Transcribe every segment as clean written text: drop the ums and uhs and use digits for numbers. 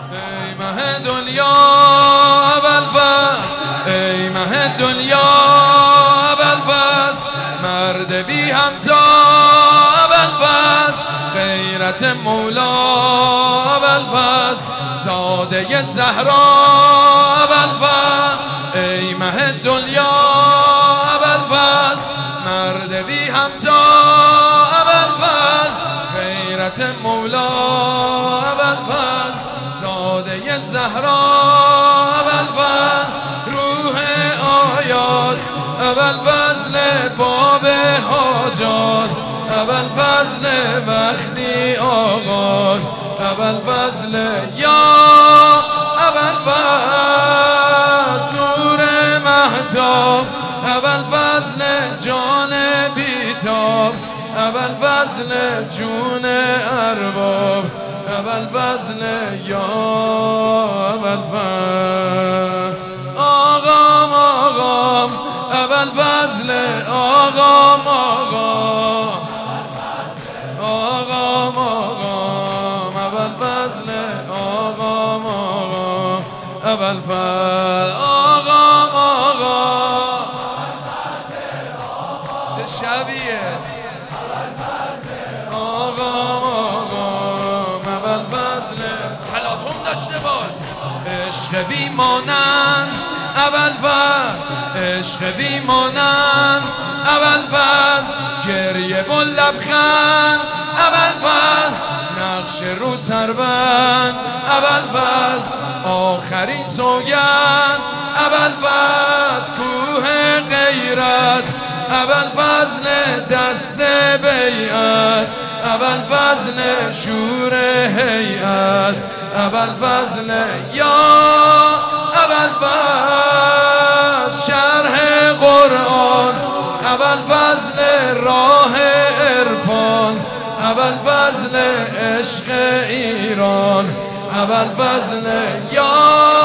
ای مه دنیا ابوالفضل، ای مه دنیا ابوالفضل، مرد بی همتا ابوالفضل، غیرت مولا ابوالفضل، زاده زهرا ابوالفضل، ای مه دنیا ابوالفضل، مرد بی همتا ابوالفضل، غیرت مولا ابوالفضل، زاده زهرا ابوالفضل، روح آیات ابوالفضل، باب حاجات ابوالفضل، وقتی آغاز ابوالفضل، یا ابوالفضل، نور مهتاب ابوالفضل، جان بیتاب ابوالفضل، جون ارباب ابوالفضل، یا ابوالفضل، آقام آقام ابوالفضل، آقام آقام، آقام آقام ابوالفضل، آقام آقام ابوالفضل، آقام آقام، چه شبیه، آقام آقام ابوالفضل، تلاطم داشته باش، عشق بی مانند ابوالفضل، عشق بی مانند ابوالفضل، گریه و لبخند ابوالفضل، نقش رو سربند ابوالفضل، آخرین سوگند ابوالفضل، کوه غیرت ابوالفضل، دست بیعت ابوالفضل، شور هیئت ابوالفضل، یا ابوالفضل، شرح قرآن ابوالفضل، راه عرفان ابوالفضل، عشق ایران ابوالفضل، یا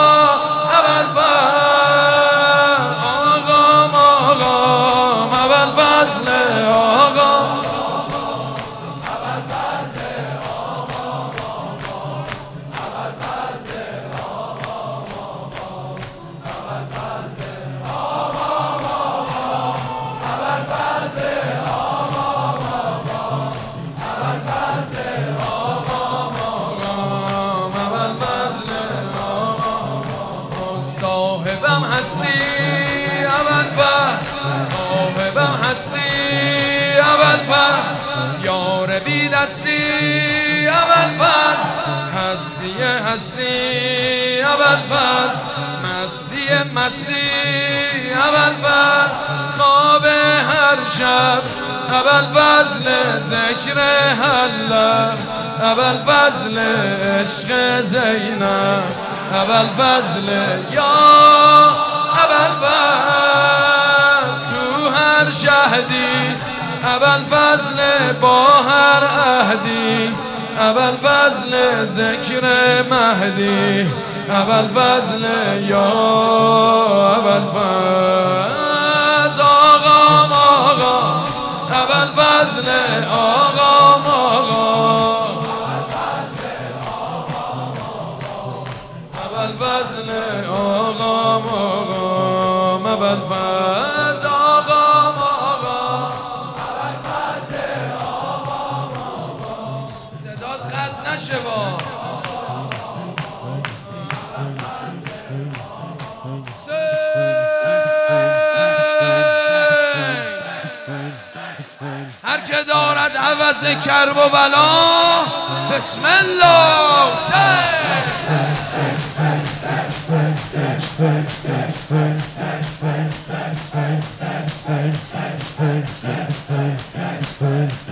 ابوالفضل، آقام آقام ابوالفضل، آقام صاحبم هستی ابوالفضل، صاحبم هستی ابوالفضل، یار بی دستی ابوالفضل، هستی هستی ابوالفضل، مستی مستی ابوالفضل، خواب هر شب ابوالفضل، ذکر هر لب ابوالفضل، عشق زینب ابوالفضل، یا ابوالفضل، تو هر شهدی ابوالفضل، با هر عهدی ابوالفضل، ذکر مهدی ابوالفضل، یا ابوالفضل، آقام آقام ابوالفضل، آقام آقام ابوالفضل، آقام آقام ابوالفضل، آقام آقام صدات قطع نشه با هر که دارد عوض کرب و بلا، بسم الله سه